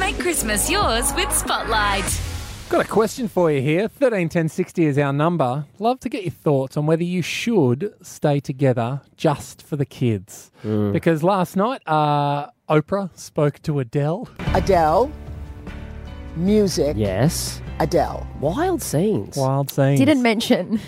Make Christmas yours with Spotlight. Got a question for you here. 131060 is our number. Love to get your thoughts on whether you should stay together just for the kids. Because last night, Oprah spoke to Adele. Adele, music, Yes. Adele. Wild scenes. Wild scenes. Didn't mention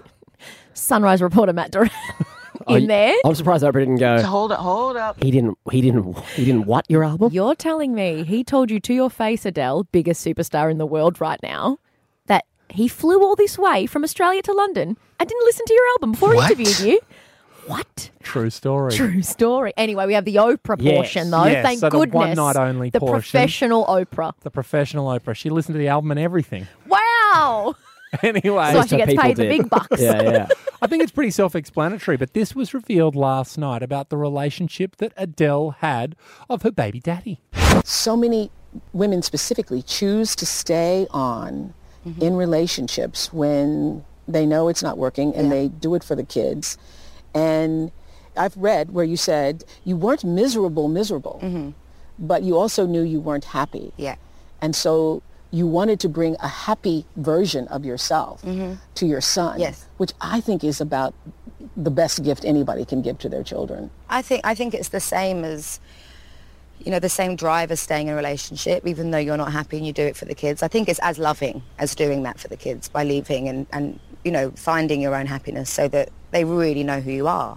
Sunrise reporter Matt Duran in there. I'm surprised Oprah didn't go. Hold up. He didn't what your album? You're telling me he told you to your face, Adele, biggest superstar in the world right now, that he flew all this way from Australia to London and didn't listen to your album before he interviewed you? What? True story. True story. Anyway, we have the Oprah Yes. portion, though. Yes, Thank so the goodness. one night only the portion. professional Oprah. The professional Oprah. She listened to the album and everything. Wow. Anyway, So she gets people paid the did. big bucks. Yeah. I think it's pretty self-explanatory, but this was revealed last night about the relationship that Adele had of her baby daddy. So many women specifically choose to stay on in relationships when they know it's not working and they do it for the kids. And I've read where you said you weren't miserable, but you also knew you weren't happy. Yeah. And so you wanted to bring a happy version of yourself to your son, Yes. which I think is about the best gift anybody can give to their children. I think it's the same as, the same drive as staying in a relationship, even though you're not happy and you do it for the kids. I think it's as loving as doing that for the kids by leaving and finding your own happiness so that they really know who you are.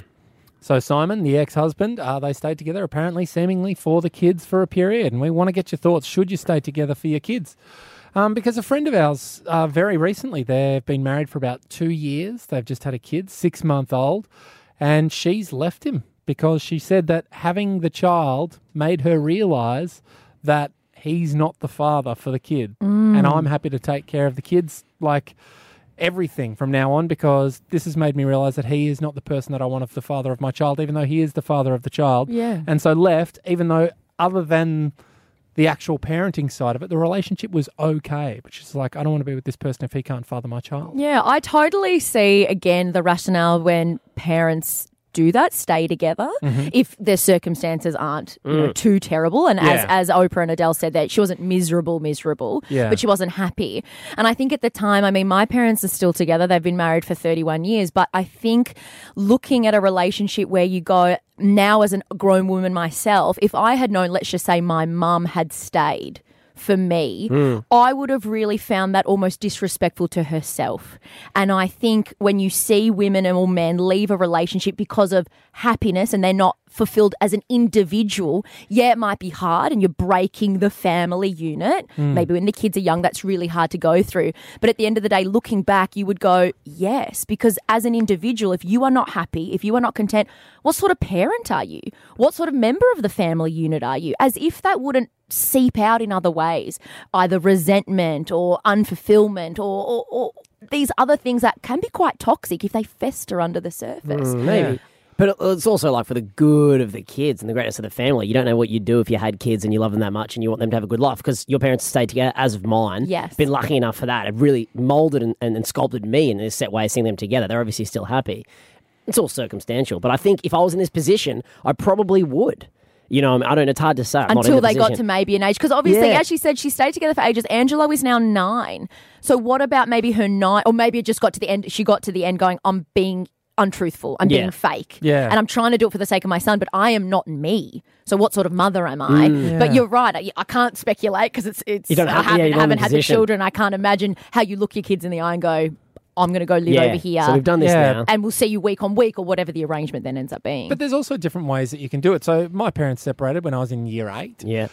So Simon, the ex-husband, they stayed together apparently seemingly for the kids for a period. And we want to get your thoughts. Should you stay together for your kids? Because a friend of ours, very recently, they've been married for about 2 years. They've just had a kid, 6-month-old. And she's left him because she said that having the child made her realise that he's not the father for the kid. And I'm happy to take care of the kids, like everything from now on, because this has made me realise that he is not the person that I want as the father of my child, even though he is the father of the child. Yeah. And so left, even though other than the actual parenting side of it, the relationship was okay. But she's like, I don't want to be with this person if he can't father my child. Yeah, I totally see, again, the rationale when parents do that, stay together, if their circumstances aren't too terrible. And as Oprah and Adele said, that she wasn't miserable, but she wasn't happy. And I think at the time, my parents are still together. They've been married for 31 years. But I think looking at a relationship where you go, now as a grown woman myself, if I had known, let's just say my mum had stayed for me, I would have really found that almost disrespectful to herself. And I think when you see women or men leave a relationship because of happiness and they're not fulfilled as an individual, it might be hard and you're breaking the family unit. Maybe when the kids are young, that's really hard to go through. But at the end of the day, looking back, you would go, yes, because as an individual, if you are not happy, if you are not content, what sort of parent are you? What sort of member of the family unit are you? As if that wouldn't seep out in other ways, either resentment or unfulfillment or these other things that can be quite toxic if they fester under the surface. Maybe. But it's also like for the good of the kids and the greatness of the family. You don't know what you'd do if you had kids and you love them that much and you want them to have a good life, because your parents stayed together, as of mine. Yes. Been lucky enough for that. It really moulded and sculpted me in a set way of seeing them together. They're obviously still happy. It's all circumstantial. But I think if I was in this position, I probably would. I don't know, it's hard to say. Until they got to maybe an age. Because obviously, as she said, she stayed together for ages. Angelo is now 9. So what about maybe her 9, or maybe it just got to the end, she got to the end going, I'm being untruthful, I'm being fake. Yeah. And I'm trying to do it for the sake of my son, but I am not me. So what sort of mother am I? But you're right, I can't speculate because it's You don't have- I you're not in haven't the had the position. children. I can't imagine how you look your kids in the eye and go, I'm going to go live over here. So we've done this now. and we'll see you week on week or whatever the arrangement then ends up being. But there's also different ways that you can do it. So my parents separated when I was in year 8. Yeah.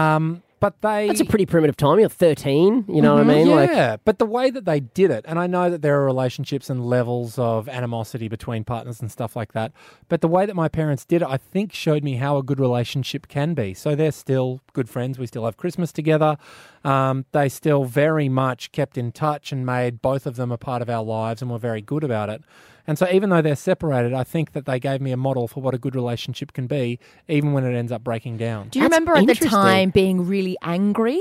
But they... That's a pretty primitive time. You're 13, you know what I mean? Yeah, but the way that they did it, and I know that there are relationships and levels of animosity between partners and stuff like that, but the way that my parents did it, I think showed me how a good relationship can be. So they're still good friends. We still have Christmas together. They still very much kept in touch and made both of them a part of our lives and were very good about it. And so even though they're separated, I think that they gave me a model for what a good relationship can be, even when it ends up breaking down. Do you remember at the time being really angry?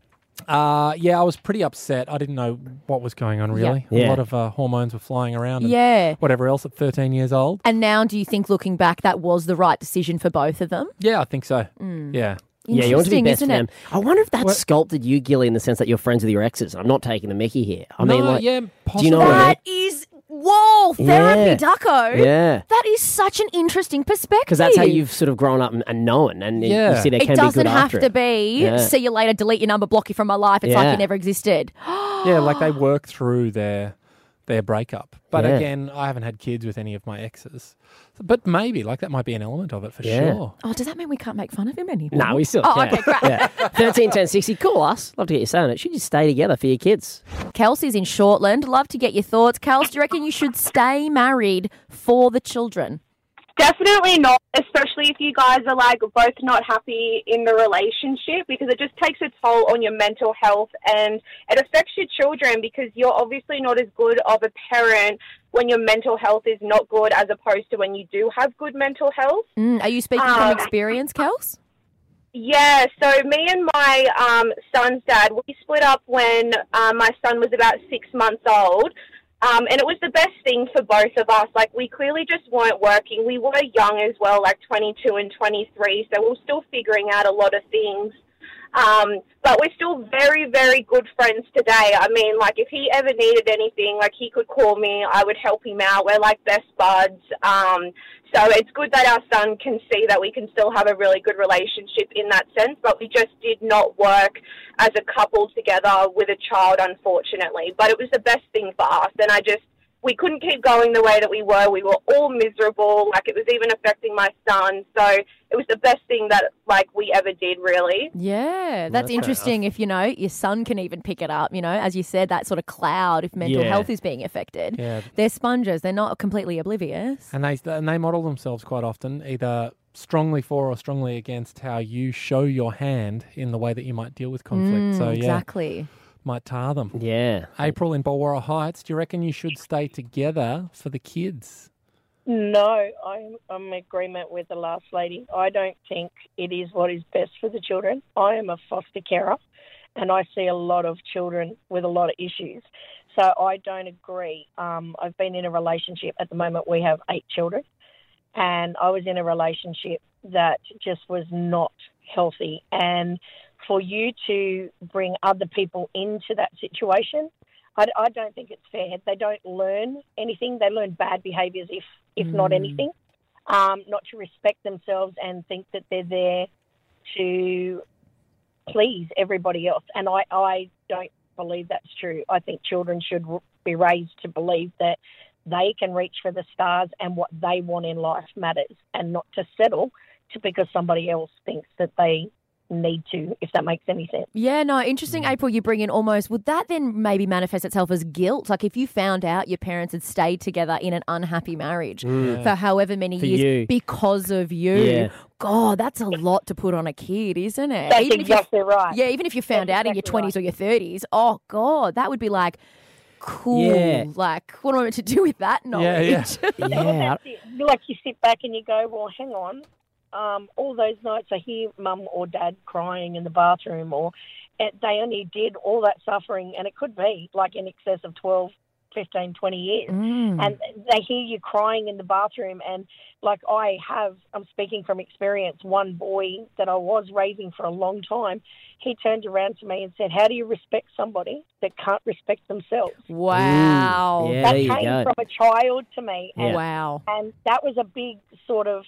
Yeah, I was pretty upset. I didn't know what was going on, really. Yeah. A lot of hormones were flying around and Yeah. whatever else at 13 years old. And now do you think, looking back, that was the right decision for both of them? Yeah, I think so. Yeah. Yeah, you want to be Interesting, best isn't for them. it? I wonder if that's sculpted you, Gilly, in the sense that you're friends with your exes. I'm not taking the mickey here. I mean, like, yeah, do possibly. you know what I mean? That is, whoa, therapy, Ducko. Yeah. That is such an interesting perspective. Because that's how you've sort of grown up and known, and Yeah. you see there It can be good doesn't have after to it. be, Yeah. see you later, delete your number, block you from my life. It's like Yeah. you never existed. Yeah, like they work through their breakup. But Yeah. again, I haven't had kids with any of my exes. But maybe, like, that might be an element of it for Yeah. sure. Oh, does that mean we can't make fun of him anymore? No, we still Oh, can. okay, great. Yeah. 13 10 60. Call us. Love to get you saying it. Should you stay together for your kids? Kelsey's in Shortland. Love to get your thoughts. Kels, do you reckon you should stay married for the children? Definitely not, especially if you guys are like both not happy in the relationship, because it just takes a toll on your mental health and it affects your children, because you're obviously not as good of a parent when your mental health is not good as opposed to when you do have good mental health. Are you speaking from experience, Kels? Yeah, so me and my son's dad, we split up when my son was about 6 months old. And it was the best thing for both of us. Like, we clearly just weren't working. We were young as well, like 22 and 23, so we were still figuring out a lot of things. But we're still very, very good friends today. I mean, like, if he ever needed anything, like, he could call me. I would help him out. We're like best buds. So it's good that our son can see that we can still have a really good relationship in that sense, but we just did not work as a couple together with a child, unfortunately. But it was the best thing for us, and we couldn't keep going the way that we were. We were all miserable. Like, it was even affecting my son. So it was the best thing that, like, we ever did, really. Yeah, that's interesting if, your son can even pick it up, as you said, that sort of cloud if mental health is being affected. Yeah. They're sponges. They're not completely oblivious. And they model themselves quite often either strongly for or strongly against how you show your hand in the way that you might deal with conflict. So, yeah. Exactly. Might tar them. Yeah. April in Bulwara Heights, do you reckon you should stay together for the kids? No, I'm in agreement with the last lady. I don't think it is what is best for the children. I am a foster carer and I see a lot of children with a lot of issues. So I don't agree. I've been in a relationship. At the moment we have 8 children, and I was in a relationship that just was not healthy. And for you to bring other people into that situation, I don't think it's fair. They don't learn anything. They learn bad behaviours, if not anything, not to respect themselves and think that they're there to please everybody else. And I don't believe that's true. I think children should be raised to believe that they can reach for the stars and what they want in life matters, and not to settle because somebody else thinks that they need to, if that makes any sense. Yeah, no, interesting, April, you bring in almost, would that then maybe manifest itself as guilt? Like, if you found out your parents had stayed together in an unhappy marriage for however many years because of you, God, that's a lot to put on a kid, isn't it? That's exactly right. Yeah, even if you found out in your 20s or your 30s, oh, God, that would be like, cool. Yeah. Like, what am I meant to do with that knowledge? Yeah. Like, you sit back and you go, well, hang on. All those nights I hear mum or dad crying in the bathroom, or they only did all that suffering, and it could be like in excess of 12, 15, 20 years. And they hear you crying in the bathroom, and like I'm speaking from experience, one boy that I was raising for a long time, he turned around to me and said, how do you respect somebody that can't respect themselves? Wow. Yeah, That there you came go. from a child to me. And Wow. And that was a big sort of,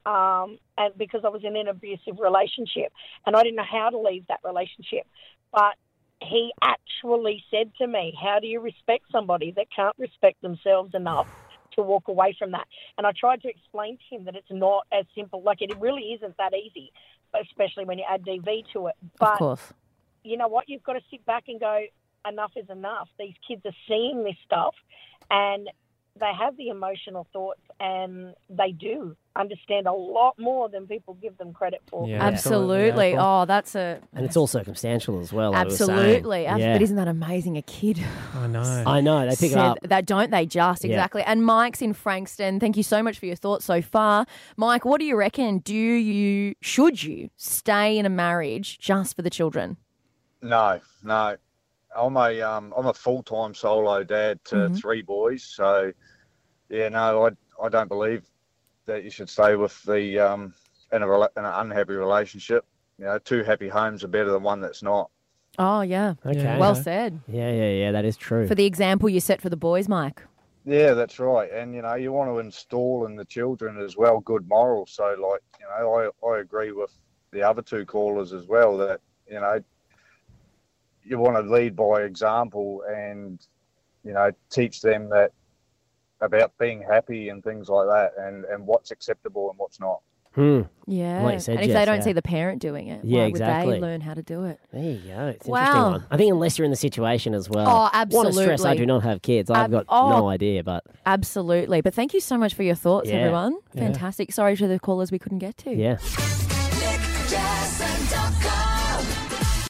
and because I was in an abusive relationship and I didn't know how to leave that relationship. But he actually said to me, how do you respect somebody that can't respect themselves enough to walk away from that? And I tried to explain to him that it's not as simple. Like, it really isn't that easy, especially when you add DV to it. But Of course. you know what? You've got to sit back and go, enough is enough. These kids are seeing this stuff and they have the emotional thoughts, and they do understand a lot more than people give them credit for. Yeah, Absolutely. April. Oh, that's a... And it's all circumstantial as well. like we were saying. Absolutely. Yeah. But isn't that amazing? A kid I know. I know. They pick it up. that, don't they just? Yeah. Exactly. And Mike's in Frankston. Thank you so much for your thoughts so far. Mike, what do you reckon? Should you stay in a marriage just for the children? No. I'm a full-time solo dad to 3 boys, so yeah, no, I don't believe that you should stay with the in an unhappy relationship. two happy homes are better than one that's not. Oh, yeah. Okay. Well said. Yeah, that is true. For the example you set for the boys, Mike. Yeah, that's right. And, you want to install in the children as well good morals. So, like, I agree with the other two callers as well that, you want to lead by example and, teach them that about being happy and things like that and what's acceptable and what's not. Yeah. Like you said, and if Jess, they don't see the parent doing it, Yeah, why exactly. would they learn how to do it? There you go. It's an Wow. interesting one. I think unless you're in the situation as well. Oh, What a stress I absolutely. do not have kids. I've got no idea, but Absolutely. But thank you so much for your thoughts, Yeah. everyone. Yeah. Fantastic. Sorry to the callers we couldn't get to. yeah.